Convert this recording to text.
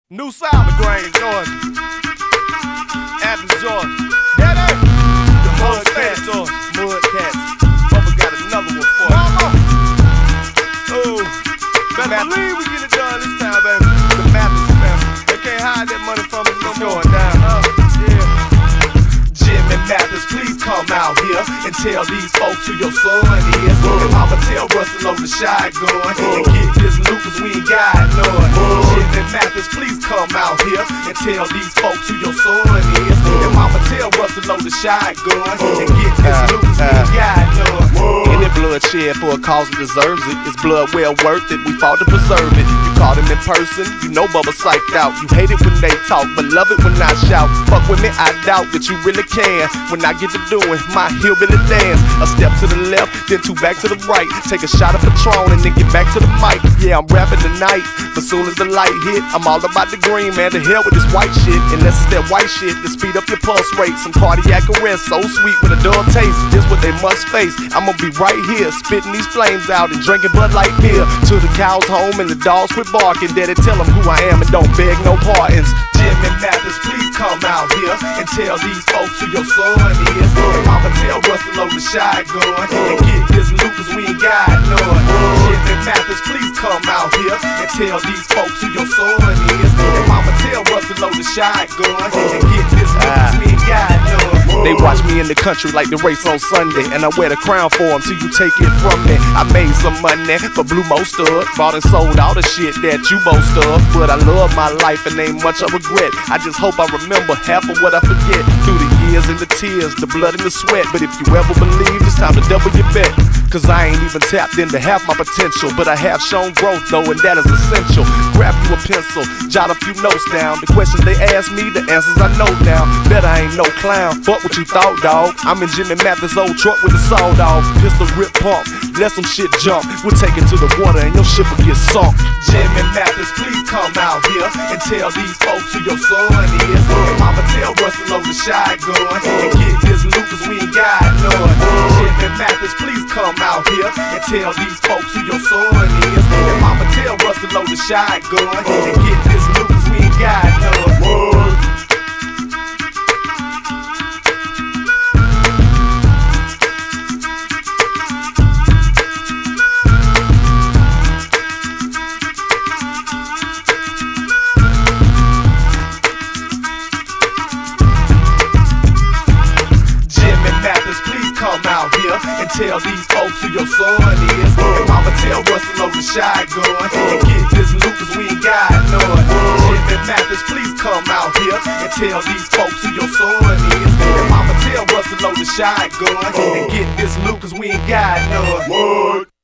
New South, LaGrange, Georgia. Athens, Georgia. Daddy! The Mudcats, Georgia. Mudcats. Bubba got another one for you. Mama! Oh, better believe we get it done this time, baby. The Mathis family. They can't hide that money from us. It's going down. Yeah. Jim and Mathis, please come out here and tell these folks who your son is. And I'ma tell Russell on the shotgun and get this loot cause we ain't got none. Jim and Mathis, please come out here and tell these folks who your son is. And I'ma tell Russell on the shotgun and get this loot cause we ain't got none. Any bloodshed for a cause that deserves it. It's blood well worth it, we fought to preserve it. You caught him in person, you know Bubba psyched out. You hate it when they talk, but love it when I shout. Fuck with me, I doubt that you really can. When I get to doing my hillbilly dance, a step to the left, then two back to the right. Take a shot of Patron and then get back to the mic. Yeah, I'm rapping tonight, but soon as the light hit, I'm all about the green, man. To hell with this white shit, unless it's that white shit to speed up your pulse rate. Some cardiac arrest, so sweet with a dull taste. This what they must face. I'ma be right here, spitting these flames out and drinking Bud Light beer till the cows home and the dogs quit barking. Daddy, tell them who I am and don't beg no pardons. Jim and Mathis, please come out here and tell these folks who your son is. And I'ma tell Russell on the shotgun and get this loot cause we ain't got none. Jim and Mathis, please come out here and tell these folks who your son is. And I'ma tell Russell on the shotgun and get this loot cause we ain't got none. They watch me in the country like the race on Sunday, and I wear the crown for them till you take it from me. I made some money, but blew most of it. Bought and sold all the shit that you boast of. But I love my life and ain't much I regret. I just hope I remember half of what I forget. Through the years and the tears, the blood and the sweat. But if you ever believe, it's time to double your bet. Cause I ain't even tapped into half my potential, but I have shown growth though, and that is essential. Grab you a pencil, jot a few notes down. The questions they ask me, the answers I know now. Bet I ain't no clown, fuck what you thought, dawg. I'm in Jimmy Mathis' old truck with the sawed off. Pistol grip pump, let some shit jump. We'll take it to the water and your ship will get sunk. Jim and Mathis, please come out here and tell these folks who your son is. And I'ma tell Russell on the shotgun and get this loot cause we ain't got none. Jim and Mathis, please come out here and tell these folks who your son is. And I'ma tell Russell on the shotgun and get this loot cause we ain't got none. Come out here and tell these folks who your son is. And I'ma tell Russell on the shotgun and get this loot cause we ain't got none. Jim and Mathis, please come out here and tell these folks who your son is. And I'ma tell Russell on the shotgun and get this loot cause we ain't got none.